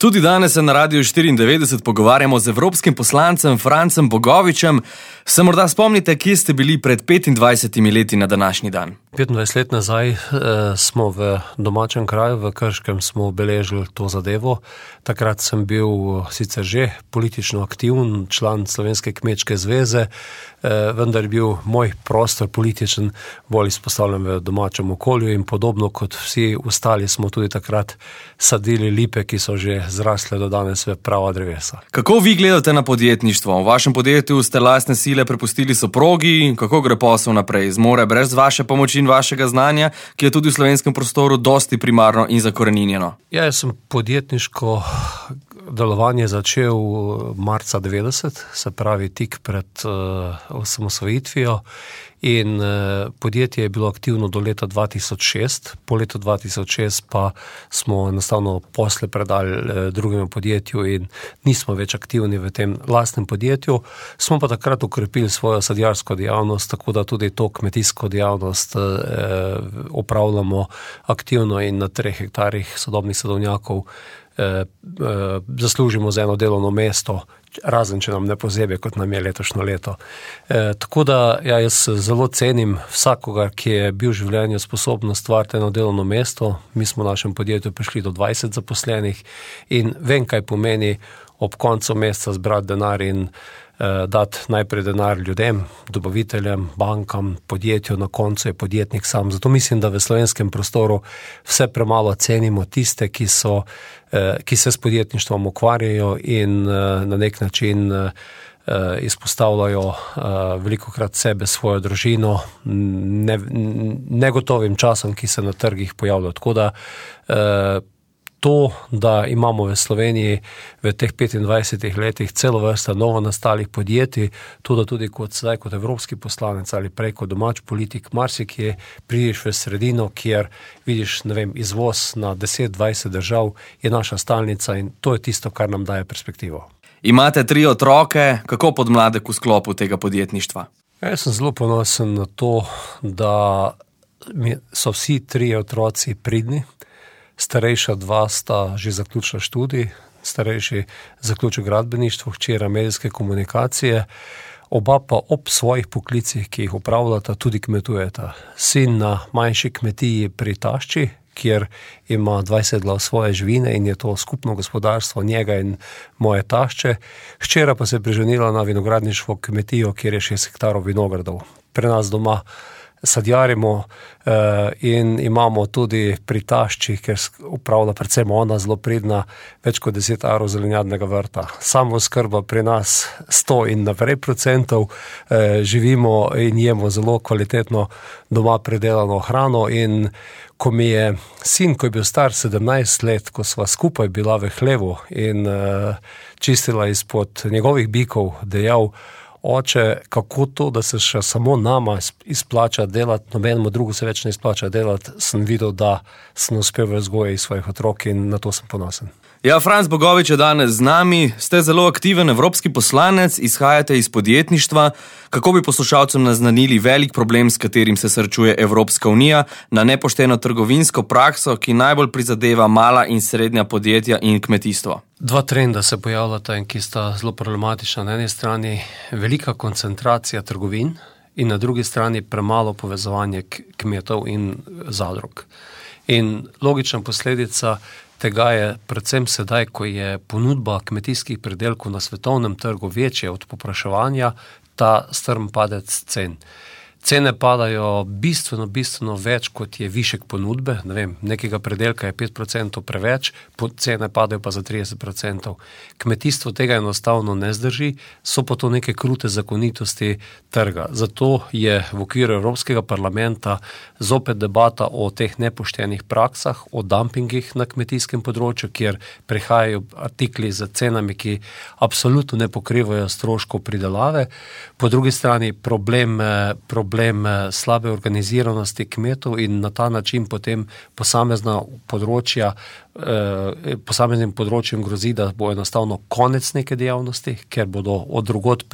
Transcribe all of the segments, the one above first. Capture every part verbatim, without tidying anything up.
Tudi danes se na Radiu štiriindevetdeset pogovarjamo z evropskim poslancem Francem Bogovičem. Se morda spomnite, kje ste bili pred petindvajsetimi leti na današnji dan? petindvajset let nazaj eh, smo v domačem kraju, v Krškem, smo obeležili to zadevo. Takrat sem bil sicer že politično aktiven, član Slovenske kmečke zveze, eh, vendar je bil moj prostor političen bolj izpostavljen v domačem okolju in podobno kot vsi ostali smo tudi takrat sadili lipe, ki so že zrasle do danes v prava drevesa. Kako vi gledate na podjetništvo? V vašem podjetju ste lastne sile prepustili soprogi, kako gre posel naprej? Zmore brez vaše pomoči in vašega znanja, ki je tudi v slovenskem prostoru dosti primarno in zakoreninjeno? Ja, jaz sem podjetniško delovanje začel marca devetdeset, se pravi tik pred uh, osamosvojitvijo, in uh, podjetje je bilo aktivno do leta dva tisoč šest. Po letu dva tisoč šest pa smo enostavno posle predali uh, drugemu podjetju in nismo več aktivni v tem lastnem podjetju. Smo pa takrat ukrepili svojo sadjarsko dejavnost, tako da tudi to kmetijsko dejavnost uh, opravljamo aktivno in na treh hektarjih sodobnih sadovnjakov Eh, eh, zaslužimo za eno delovno mesto, razen če nam ne pozebe, kot nam je letošnjo leto. Eh, tako da ja, jaz zelo cenim vsakogar, ki je bil v življenju sposobno stvariti eno delovno mesto. Mi smo v našem podjetju prišli do dvajset zaposlenih in vem, kaj pomeni ob koncu meseca zbrati denar in eh, dati najprej denar ljudem, dobaviteljem, bankam, podjetju, na koncu je podjetnik sam. Zato mislim, da v slovenskem prostoru vse premalo cenimo tiste, ki so ki se s podjetništvom ukvarjajo in na nek način izpostavljajo velikokrat sebe, svojo družino, ne, negotovim časom, ki se na trgih pojavljajo. Tako da to, da imamo v Sloveniji v teh petindvajsetih letih celo vrsta novo nastalih podjetij, to, da tudi kot sedaj kot evropski poslanec ali prej kot domač politik marsikje prideš v sredino, kjer vidiš, ne vem, izvoz na deset dvajset držav, je naša stalnica in to je tisto, kar nam daje perspektivo. Imate tri otroke, kako podmladek v sklopu tega podjetništva? Jaz sem zelo ponosen na to, da so vsi tri otroci pridni. Starejša dva sta že zaključila študij, starejši zaključil gradbeništvo, hčera medijske komunikacije, oba pa ob svojih poklicih, ki jih opravljata, tudi kmetujeta. Sin na manjši kmetiji pri tašči, kjer ima dvajset glav svoje živine in je to skupno gospodarstvo njega in moje tašče. Hčera pa se je priženila na vinogradništvo kmetijo, kjer je šest hektarov vinogradov. Pri nas doma sadjarimo uh, in imamo tudi pri tašči, ker upravlja predvsem ona zelo pridna, več kot deset arov zelenjadnega vrta. Samooskrba pri nas sto in naprej procentov, uh, živimo in jemo zelo kvalitetno doma predelano hrano in ko mi je sin, ko je bil star sedemnajst let, ko sva skupaj bila v hlevu in uh, čistila izpod njegovih bikov, dejal: Oče, kako to, da se še samo nama izplača delati, nobenemu drugu se več ne izplača delati, sem videl, da sem uspel v vzgoji svojih otrok in na to sem ponosen. Ja, Franc Bogovič je danes z nami, ste zelo aktiven evropski poslanec, izhajate iz podjetništva. Kako bi poslušalcem naznanili velik problem, s katerim se srečuje Evropska unija, na nepošteno trgovinsko prakso, ki najbolj prizadeva mala in srednja podjetja in kmetijstvo? Dva trenda se pojavljata in ki sta zelo problematična. Na eni strani velika koncentracija trgovin in na drugi strani premalo povezovanje kmetov in zadrug. In logična posledica tega je predvsem sedaj, ko je ponudba kmetijskih pridelkov na svetovnem trgu večja od povpraševanja, ta strm padec cen. Cene padajo bistveno, bistveno več, kot je višek ponudbe. Ne vem, nekega predelka je pet procentov preveč, cene padajo pa za trideset procentov. Kmetijstvo tega enostavno ne zdrži, so pa to neke krute zakonitosti trga. Zato je v okviru Evropskega parlamenta zopet debata o teh nepoštenih praksah, o dumpingih na kmetijskem področju, kjer prihajajo artikli za cenami, ki absolutno ne pokrivajo stroškov pridelave. Po drugi strani problem, problem problem slabe organiziranosti kmetov in na ta način potem posamezna področja, eh, posameznim področjem grozi, da bo enostavno konec neke dejavnosti, ker bodo od drugod pri,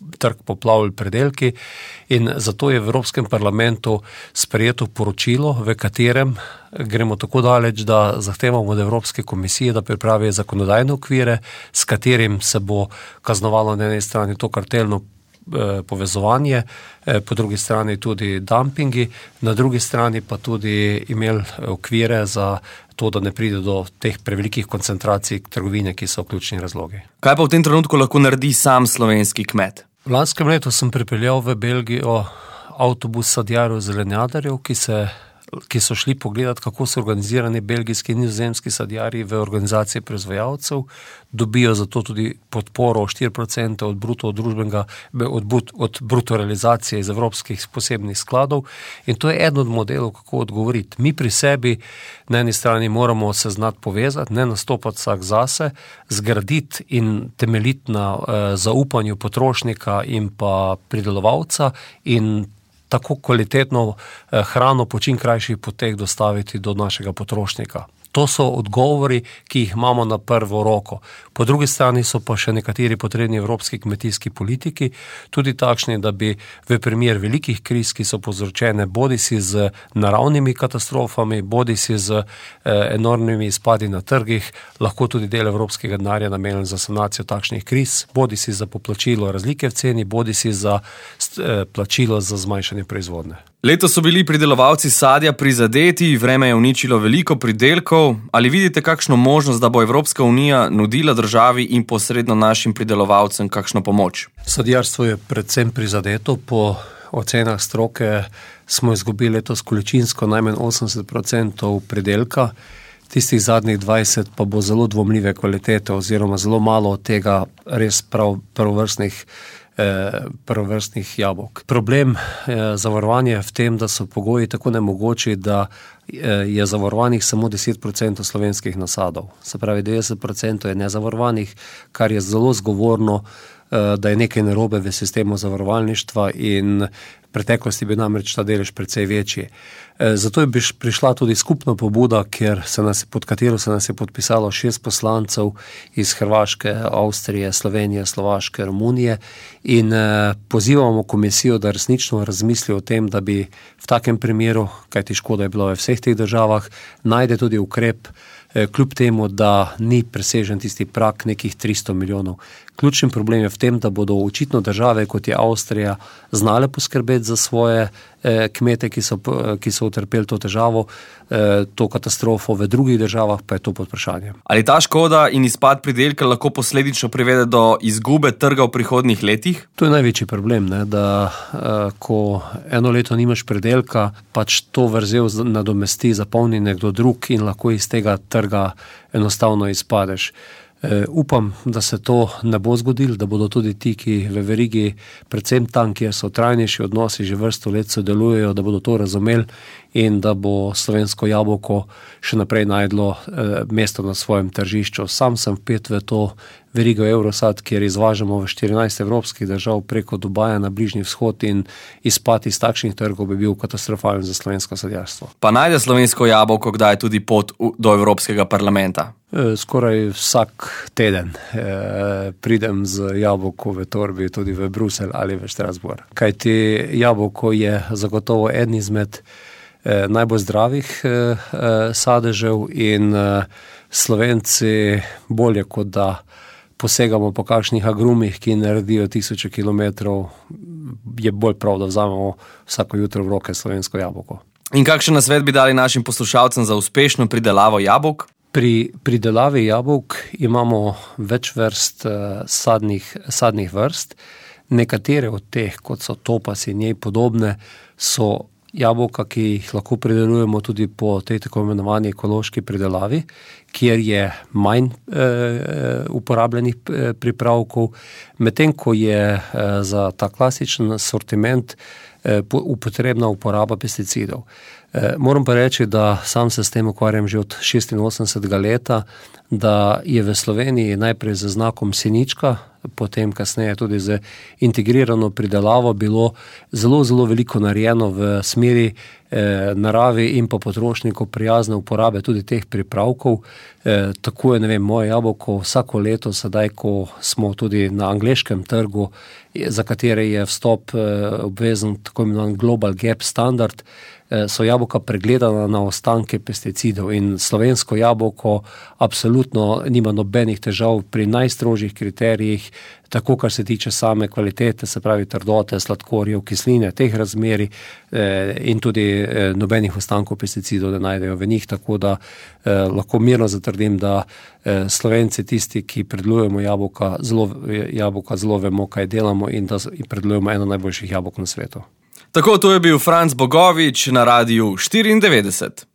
trg poplavili predelki in zato je v Evropskem parlamentu sprejeto poročilo, v katerem gremo tako daleč, da zahtevamo od Evropske komisije, da pripravi zakonodajne okvire, s katerim se bo kaznovalo na eni strani to kartelno povezovanje, po drugi strani tudi dumpingi, na drugi strani pa tudi imeli okvire za to, da ne pride do teh prevelikih koncentracij trgovine, ki so ključni razlogi. Kaj pa v tem trenutku lahko naredi sam slovenski kmet? V lanskem letu sem pripeljal v Belgijo avtobus sadjarjev zelenjadarjev, ki se ki so šli pogledati, kako so organizirani belgijski in nizozemski sadjarji v organizaciji proizvajalcev, dobijo zato tudi podporo štiri procente od bruto družbenega, od, od bruto realizacije iz evropskih posebnih skladov in to je eden od modelov, kako odgovoriti. Mi pri sebi na eni strani moramo se znati povezati, ne nastopati vsak zase, zgraditi in temeljiti na eh, zaupanju potrošnika in pa pridelovalca in tako kvalitetno hrano po čim krajših poteh dostaviti do našega potrošnika. To so odgovori, ki jih imamo na prvo roko. Po drugi strani so pa še nekateri potrebni evropski kmetijski politiki, tudi takšni, da bi v primer velikih kriz, ki so povzročene bodisi z naravnimi katastrofami, bodisi z eh, enormnimi izpadi na trgih, lahko tudi del evropskega denarja namenjen za sanacijo takšnih kriz, bodisi za poplačilo razlike v ceni, bodisi za eh, plačilo za zmanjšanje proizvodnje. Letos so bili pridelovalci sadja prizadeti, vreme je uničilo veliko pridelkov. Ali vidite kakšno možnost, da bo Evropska unija nudila državi in posredno našim pridelovalcem kakšno pomoč? Sadjarstvo je predvsem prizadeto. Po ocenah stroke smo izgubili letos količinsko najmanj osemdeset procentov pridelka. Tistih zadnjih dvajset pa bo zelo dvomljive kvalitete oziroma zelo malo od tega res prav prvovrstnih prvovrstnih jabolk. Problem zavarovanja je v tem, da so pogoji tako nemogoči, da je zavarovanih samo deset procentov slovenskih nasadov. Se pravi, devetdeset procentov je nezavarovanih, kar je zelo zgovorno, da je nekaj narobe v sistemu zavarovalništva in v preteklosti bi namreč ta delež precej večji. Zato je prišla tudi skupna pobuda, ker se nas, pod katero se nas je podpisalo šest poslancev iz Hrvaške, Avstrije, Slovenije, Slovaške, Romunije in pozivamo komisijo, da resnično razmisli o tem, da bi v takem primeru, kajti škoda je bilo v vseh teh državah, najde tudi ukrep, kljub temu, da ni presežen tisti prak nekih tristo milijonov. Ključni problem je v tem, da bodo očitno države, kot je Avstrija, znale poskrbeti za svoje eh, kmete, ki so, ki so utrpeli to težavo, eh, to katastrofo, v drugih državah pa je to pod vprašanjem. Ali ta škoda in izpad pridelka lahko posledično privede do izgube trga v prihodnjih letih? To je največji problem, ne, da eh, ko eno leto nimaš pridelka, pač to vrzel nadomesti, zapolni nekdo drug in lahko iz tega trga enostavno izpadeš. Uh, upam, da se to ne bo zgodilo, da bodo tudi ti, ki v verigi, predvsem tam, kjer so trajnejši odnosi, že vrsto let sodelujejo, da bodo to razumeli in da bo slovensko jabolko še naprej najdlo uh, mesto na svojem tržišču. Sam sem vpet v to verigo Eurosad, kjer izvažamo v štirinajst evropskih držav preko Dubaja na Bližnji vzhod in izpad iz takšnih trgov bi bil katastrofalen za slovensko sadjarstvo. Pa najde slovensko jabolko kdaj tudi pot do Evropskega parlamenta? Skoraj vsak teden eh, pridem z jabolko v torbi tudi v Bruselj ali v Strasbourg. Kajti jabolko je zagotovo eden izmed eh, najbolj zdravih eh, sadežev in eh, Slovenci bolje kot da posegamo po kakšnih agrumih, ki naredijo tisoče kilometrov, je bolj prav, da vzamemo vsako jutro v roke slovensko jabolko. In kakšen nasvet bi dali našim poslušalcem za uspešno pridelavo jabolk? Pri pridelavi jabolk imamo več vrst uh, sadnih, sadnih vrst. Nekatere od teh, kot so topas in njej podobne, so jabolka, ki jih lahko pridelujemo tudi po tej tako imenovani ekološki pridelavi, kjer je manj e, uporabljenih pripravkov, medtem ko je e, za ta klasičen sortiment e, upotrebna uporaba pesticidov. E, moram pa reči, da sam se s tem ukvarjam že od šestinosemdesetega leta, da je v Sloveniji najprej z znakom Sinička, potem kasneje tudi z integrirano pridelavo bilo zelo, zelo veliko narejeno v smeri eh, naravi in pa potrošnikov prijazne uporabe tudi teh pripravkov. Eh, tako je, ne vem, moje jabolko vsako leto, sedaj, ko smo tudi na angleškem trgu, za katere je vstop eh, obvezen tako imenovan Global Gap standard, eh, so jabolka pregledana na ostanke pesticidov in slovensko jabolko absolutno nima nobenih težav pri najstrožjih kriterijih, tako kar se tiče same kvalitete, se pravi trdote, sladkorjev, kisline, teh razmeri eh, in tudi eh, nobenih ostankov pesticidov ne najdejo v njih, tako da eh, lahko mirno zatrdim, da eh, Slovenci, tisti, ki predelujemo jabolka, zelo, jabolka, zelo vemo, kaj delamo in da predelujemo eno najboljših jabolk na svetu. Tako, to je bil Franc Bogovič na Radiu štiriindevetdeset.